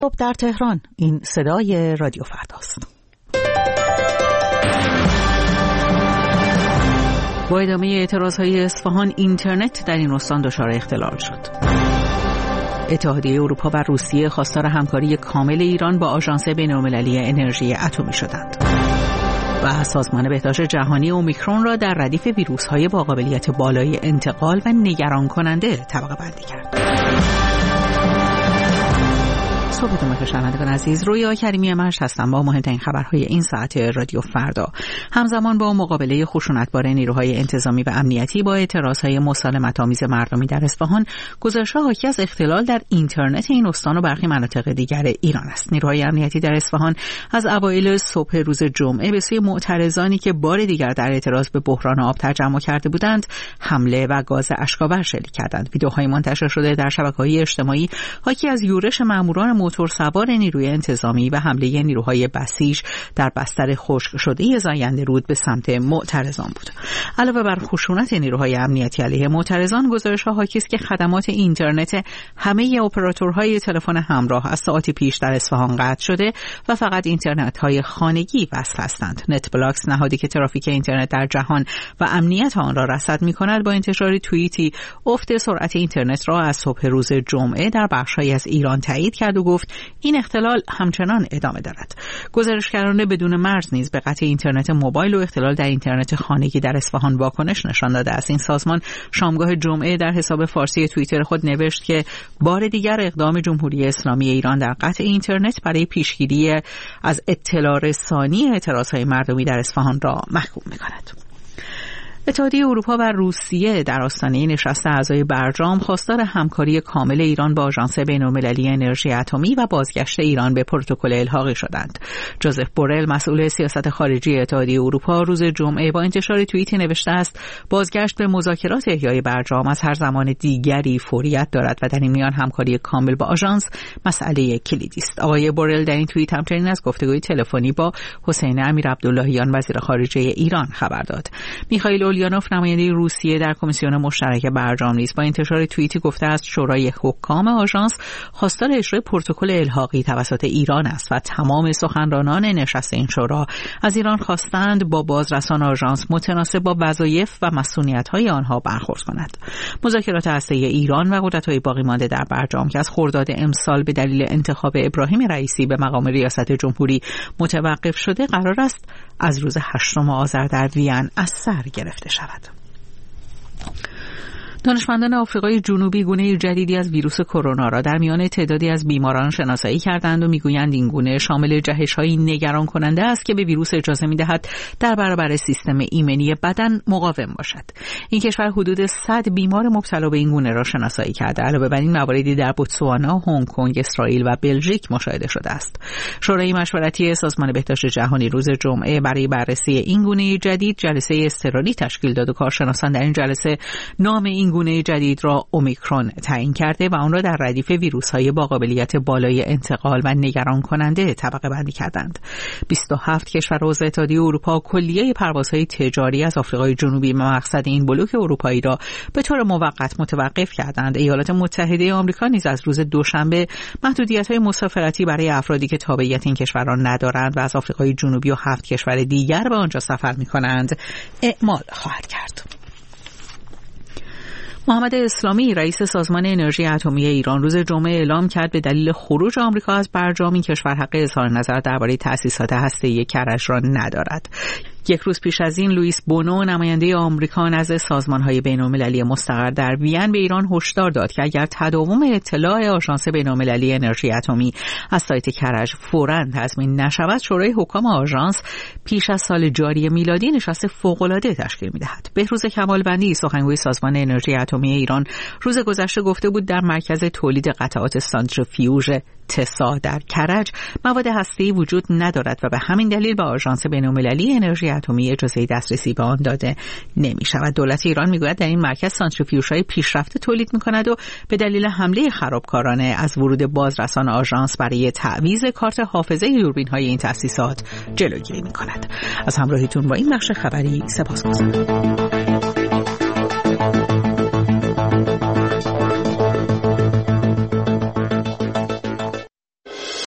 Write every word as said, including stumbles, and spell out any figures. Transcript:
صبح در تهران، این صدای رادیو فرداست. با ادامه اعتراضهای اصفهان، اینترنت در این استان دچار اختلال شد. اتحادیه اروپا و روسیه خواستار همکاری کامل ایران با آژانس بین‌المللی انرژی اتمی شدند. و سازمان بهداشت جهانی اومیکرون را در ردیف ویروس‌های با قابلیت بالای انتقال و نگران کننده طبقه بندی کرد. صبحتون بخیر شنوندگان عزیز، رویا کریمی مش هستم با مهمترین خبرهای این ساعت رادیو فردا. همزمان با مقابله خشونتبار نیروهای انتظامی و امنیتی با اعتراضهای مسالمت‌آمیز مردمی در اصفهان، گزارش‌ها حاکی از اختلال در اینترنت این استان و برخی مناطق دیگر ایران است. نیروهای امنیتی در اصفهان از اوایل صبح روز جمعه به سوی معترضانی که بار دیگر در اعتراض به بحران آب تجمع کرده بودند، حمله و گاز اشک‌آور شلیک کردند. ویدیوهای منتشر شده در شبکه‌های اجتماعی حاکی از یورش ماموران موتور سوار نیروی انتظامی و حمله نیروهای بسیج در بستر خشک شده زاینده رود به سمت معترضان بود. علاوه بر خشونت نیروهای امنیتی علیه معترضان، گزارش‌ها حاکی است که خدمات اینترنت همه اپراتورهای تلفن همراه از ساعتی پیش در اصفهان قطع شده و فقط اینترنت‌های خانگی وصل هستند. نت بلاکس، نهادی که ترافیک اینترنت در جهان و امنیت آن را رصد می‌کند، با انتشار توییتی افت سرعت اینترنت را از صبح روز جمعه در بخش‌هایی از ایران تایید کرد و گفت این اختلال همچنان ادامه دارد. گزارشگران بدون مرز نیز به قطع اینترنت موبایل و اختلال در اینترنت خانگی در اصفهان واکنش نشان داده است. این سازمان شامگاه جمعه در حساب فارسی توییتر خود نوشت که بار دیگر اقدام جمهوری اسلامی ایران در قطع اینترنت برای پیشگیری از اطلاع رسانی اعتراضهای مردمی در اصفهان را محکوم می‌کند. اتحادیه اروپا و روسیه در آستانه نشست اعضای برجام خواستار همکاری کامل ایران با آژانس بین‌المللی انرژی اتمی و بازگشت ایران به پروتکل الحاقی شدند. جوزف بورل، مسئول سیاست خارجی اتحادیه اروپا، روز جمعه با انتشار توییتی نوشته است: بازگشت به مذاکرات احیای برجام از هر زمان دیگری فوریت دارد و در این میان همکاری کامل با آژانس مسئله کلیدی است. آقای بورل در این توییت همچنین از گفتگوی تلفنی با حسین امیرعبداللهیان وزیر خارجه ایران خبر داد. میخائیل اولیانوف، نماینده روسیه در کمیسیون مشترک برجام، نیز با انتشار توییتی گفته است شورای حکام آژانس خواستار اجرای پروتکل الحاقی توسط ایران است و تمام سخنرانان نشست این شورا از ایران خواستند با بازرسان آژانس متناسب با وظایف و مسئولیت‌های آنها برخورد کند. مذاکرات هسته‌ای ایران و قدرت‌های باقی مانده در برجام که از خرداد امسال به دلیل انتخاب ابراهیم رئیسی به مقام ریاست جمهوری متوقف شده، قرار است از روز هشتم آذر در وین از سر گرفته شود. دانشمندان آفریقای جنوبی گونه جدیدی از ویروس کرونا را در میان تعدادی از بیماران شناسایی کردند و میگویند این گونه شامل جهش‌های نگران کننده است که به ویروس اجازه می‌دهد در برابر سیستم ایمنی بدن مقاوم باشد. این کشور حدود صد بیمار مبتلا به این گونه را شناسایی کرده. علاوه بر این مواردی در بوتسوانا، هنگ کنگ، اسرائیل و بلژیک مشاهده شده است. شورای مشورتی سازمان بهداشت جهانی روز جمعه برای بررسی این گونه جدید جلسه اضطراری تشکیل داد و کارشناسان در این جلسه نام این گونه جدید را اومیکرون تعیین کرده و آن را در ردیف ویروس‌های با قابلیت بالای انتقال و نگران کننده طبقه بندی کردند. بیست و هفت کشور عضو اتحادیه اروپا کلیه پروازهای تجاری از آفریقای جنوبی به مقصد این بلوک اروپایی را به طور موقت متوقف کردند. ایالات متحده آمریکا نیز از روز دوشنبه محدودیت‌های مسافرتی برای افرادی که تابعیت این کشوران ندارند و از آفریقای جنوبی و هفت کشور دیگر به آنجا سفر می‌کنند اعمال خواهد کرد. محمد اسلامی، رئیس سازمان انرژی اتمی ایران، روز جمعه اعلام کرد به دلیل خروج آمریکا از برجام این کشور حق اظهار نظر درباره تأسیسات هسته‌ای کرج را ندارد. یک روز پیش از این لوئیس بونو، نماینده آمریکا نزد سازمان‌های بین‌المللی مستقر در وین، به ایران هشدار داد که اگر تداوم اطلاع آژانس بین‌المللی انرژی اتمی از سایت کرج فوراً تضمین نشود، شورای حکام آژانس پیش از سال جاری میلادی نشست فوق‌العاده تشکیل می‌دهد. بهروز کمالبندی، سخنگوی سازمان انرژی اتمی ایران، روز گذشته گفته بود در مرکز تولید قطعات سانتریفیوژ تسا در کرج مواد هسته‌ای وجود ندارد و به همین دلیل به آژانس بین‌المللی انرژی اتمی اجازه دسترسی به آن داده نمی‌شود. دولت ایران میگوید در این مرکز سانتریفیوژهای پیشرفته تولید می‌کند و به دلیل حمله خرابکارانه از ورود بازرسان آژانس برای تعویض کارت حافظه دوربین‌های این تأسیسات جلوگیری می‌کند. از همراهیتون با این بخش خبری سپاسگزارم.